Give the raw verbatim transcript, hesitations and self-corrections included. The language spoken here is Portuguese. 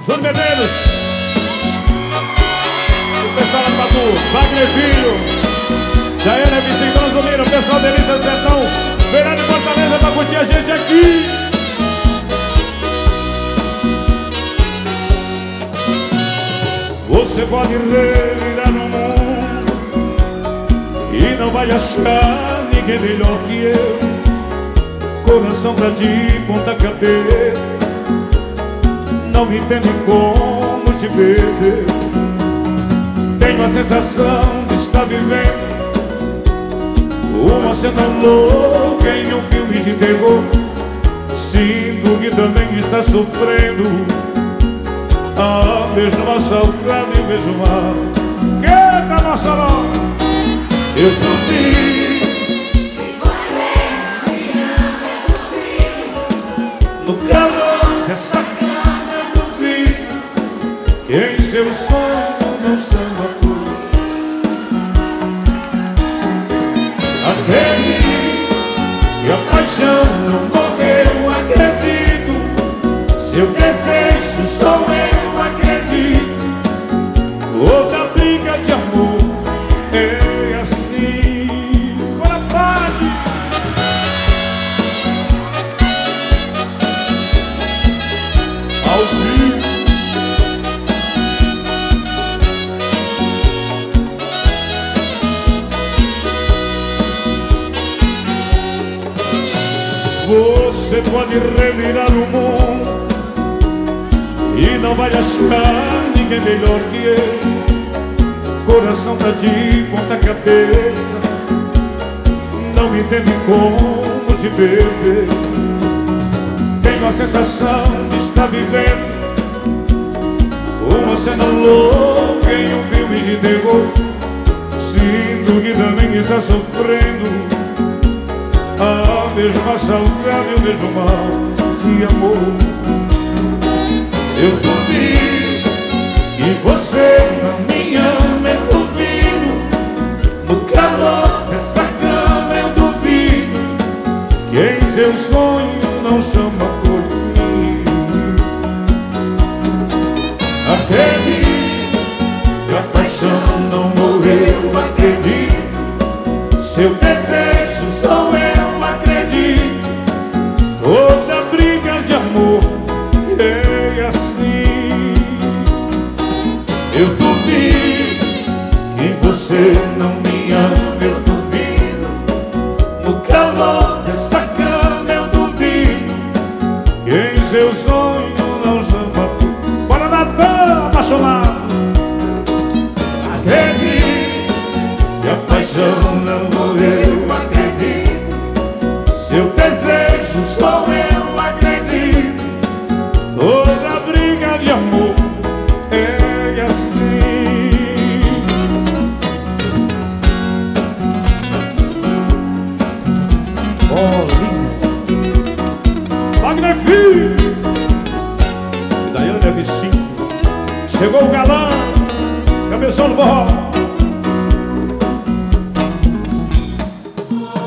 Júnior Medeiros, o pessoal lá do Batu, Wagner Filho, Jaiana Vicente Transamira, o pessoal Delícia do Sertão, Verão de Fortaleza pra curtir a gente aqui. Você pode revirar no mundo e não vai achar ninguém melhor que eu. Coração pra de ponta cabeça, não me entende como te perder. Tenho a sensação de estar vivendo uma cena louca em um filme de terror. Sinto que também está sofrendo a mesma saudade e o mesmo mal. Canta, nossa voz. Eu duvido que você me ama, eu duvido. no calor dessa cama, eu duvido que em seu sonho não chama por. Acredito que a paixão não morreu, acredito. Seu desejo sou eu, acredito. Outra briga de amor é assim. Bora, pode! Ao vivo. Você pode revirar o mundo e não vai achar ninguém melhor que eu. Coração tá de ponta cabeça, não me entende como te beber. Tenho a sensação de estar vivendo uma cena louca em um filme de terror. Sinto que também está sofrendo a mesma saudade e o mesmo mal de amor. Eu duvido que você não me ama, eu duvido. No calor dessa cama eu duvido que em seu sonho não chama por mim. Acredito que a paixão não morreu, acredito. Seu desejo sou eu, acredito. Toda briga de amor é assim. Eu duvido que você não me ama, eu duvido. No calor dessa cama eu duvido que em seu sonho não chama por. Bora, Natan, apaixonado. Acredito que a paixão não morreu, acredito. Seu desejo sou eu, acredito. Toda briga de amor é assim. Oh, Wagner Filho e Daiane Vicente. Chegou o galã, cabeção do forró.